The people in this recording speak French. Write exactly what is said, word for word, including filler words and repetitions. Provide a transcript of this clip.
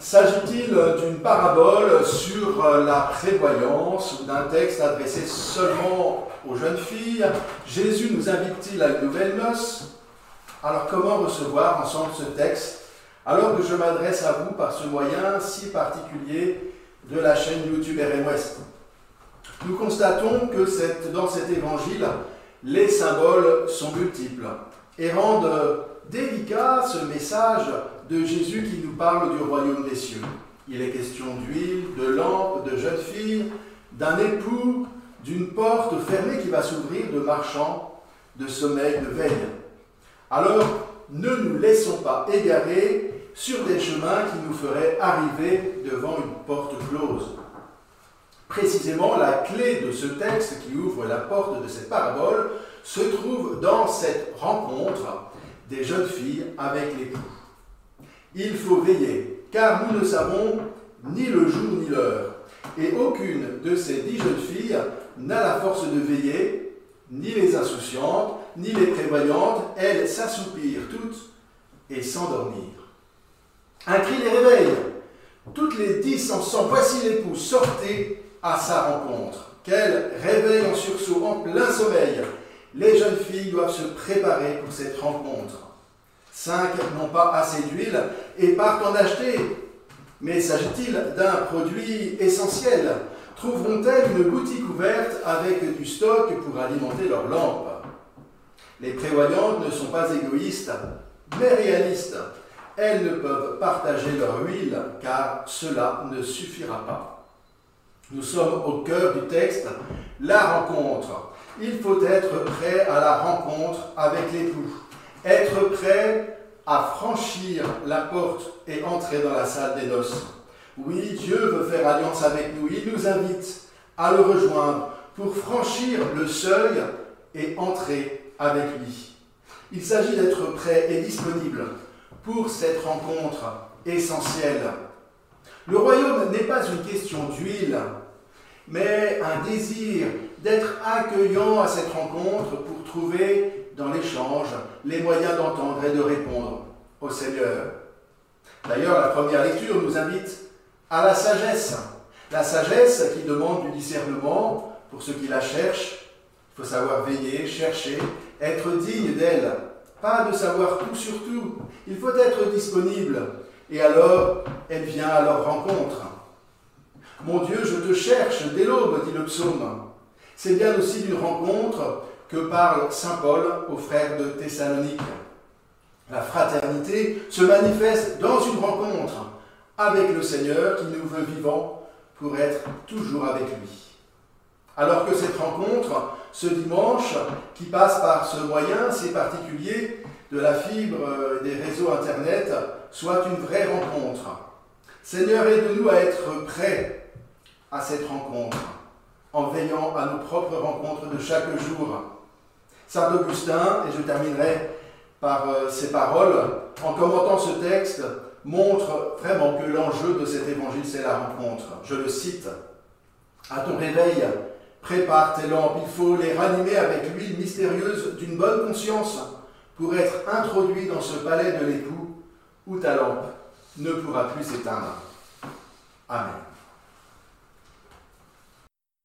S'agit-il d'une parabole sur la prévoyance ou d'un texte adressé seulement aux jeunes filles? Jésus nous invite-t-il à une nouvelle noce? Alors comment recevoir ensemble ce texte alors que je m'adresse à vous par ce moyen si particulier de la chaîne YouTube R M Ouest? Nous constatons que cette, dans cet évangile, les symboles sont multiples et rendent délicat ce message de Jésus qui nous parle du royaume des cieux. Il est question d'huile, de lampe, de jeunes filles, d'un époux, d'une porte fermée qui va s'ouvrir, de marchands, de sommeil, de veille. Alors, ne nous laissons pas égarer sur des chemins qui nous feraient arriver devant une porte close. Précisément, la clé de ce texte qui ouvre la porte de cette parabole se trouve dans cette rencontre des jeunes filles avec l'époux. Il faut veiller, car nous ne savons ni le jour ni l'heure, et aucune de ces dix jeunes filles n'a la force de veiller, ni les insouciantes, ni les prévoyantes, elles s'assoupirent toutes et s'endormirent. Un cri les réveille. Toutes les dix ensemble, voici l'époux, sortez à sa rencontre. Quel réveil en sursaut, en plein sommeil. Les jeunes filles doivent se préparer pour cette rencontre. Cinq n'ont pas assez d'huile et partent en acheter. Mais s'agit-il d'un produit essentiel? Trouveront-elles une boutique ouverte avec du stock pour alimenter leurs lampes? Les prévoyantes ne sont pas égoïstes, mais réalistes. Elles ne peuvent partager leur huile, car cela ne suffira pas. Nous sommes au cœur du texte, la rencontre. Il faut être prêt à la rencontre avec l'époux. Être prêt à franchir la porte et entrer dans la salle des noces. Oui, Dieu veut faire alliance avec nous. Il nous invite à le rejoindre pour franchir le seuil et entrer avec lui. Il s'agit d'être prêt et disponible pour cette rencontre essentielle. Le royaume n'est pas une question d'huile, mais un désir d'être accueillant à cette rencontre pour trouver dans l'échange les moyens d'entendre et de répondre au Seigneur. D'ailleurs, la première lecture nous invite à la sagesse. La sagesse qui demande du discernement pour ceux qui la cherchent. Il faut savoir veiller, chercher, être digne d'elle. Pas de savoir tout sur tout. Il faut être disponible. Et alors, elle vient à leur rencontre. Mon Dieu, je te cherche dès l'aube, dit le psaume. C'est bien aussi d'une rencontre que parle saint Paul aux frères de Thessalonique. La fraternité se manifeste dans une rencontre avec le Seigneur qui nous veut vivants pour être toujours avec lui. Alors que cette rencontre, ce dimanche, qui passe par ce moyen si particulier de la fibre des réseaux Internet, soit une vraie rencontre. Seigneur, aide-nous à être prêts à cette rencontre, en veillant à nos propres rencontres de chaque jour. Saint Augustin, et je terminerai par euh, ces paroles, en commentant ce texte, montre vraiment que l'enjeu de cet évangile, c'est la rencontre. Je le cite. « À ton réveil, prépare tes lampes, il faut les ranimer avec l'huile mystérieuse d'une bonne conscience pour être introduit dans ce palais de l'époux où ta lampe ne pourra plus s'éteindre. » Amen.